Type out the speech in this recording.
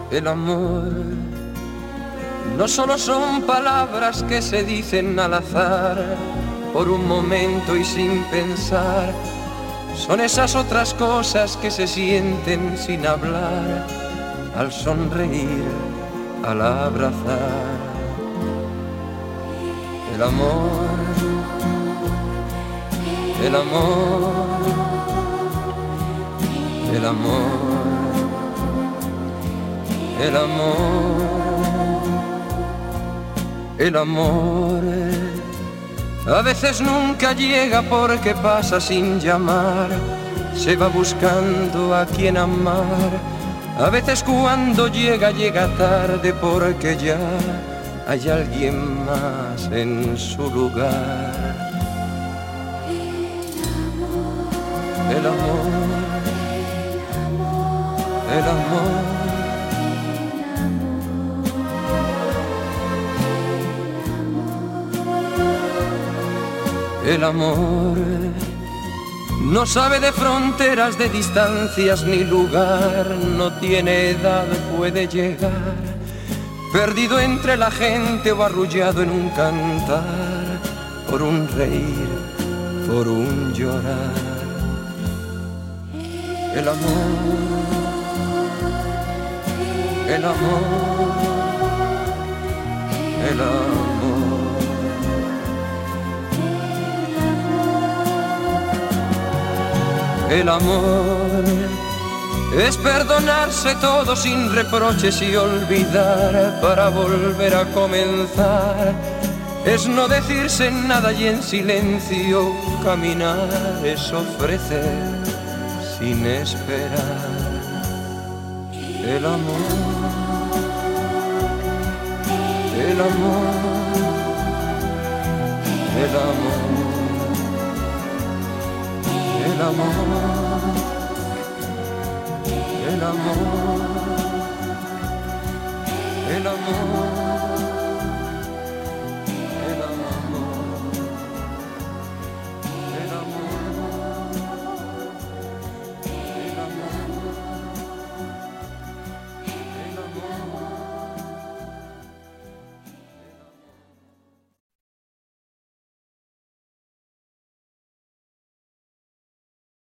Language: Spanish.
El amor no solo son palabras que se dicen al azar, por un momento y sin pensar. Son esas otras cosas que se sienten sin hablar, al sonreír, al abrazar. El amor, el amor, el amor, el amor, el amor. A veces nunca llega porque pasa sin llamar, se va buscando a quien amar. A veces cuando llega, llega tarde porque ya hay alguien más en su lugar. El amor, el amor, el amor no sabe de fronteras, de distancias ni lugar, no tiene edad, puede llegar, perdido entre la gente o arrullado en un cantar, por un reír, por un llorar. El amor, el amor, el amor. El amor es perdonarse todo sin reproches y olvidar para volver a comenzar. Es no decirse nada y en silencio caminar. Es ofrecer sin esperar. El amor, el amor, el amor. El amor, el amor.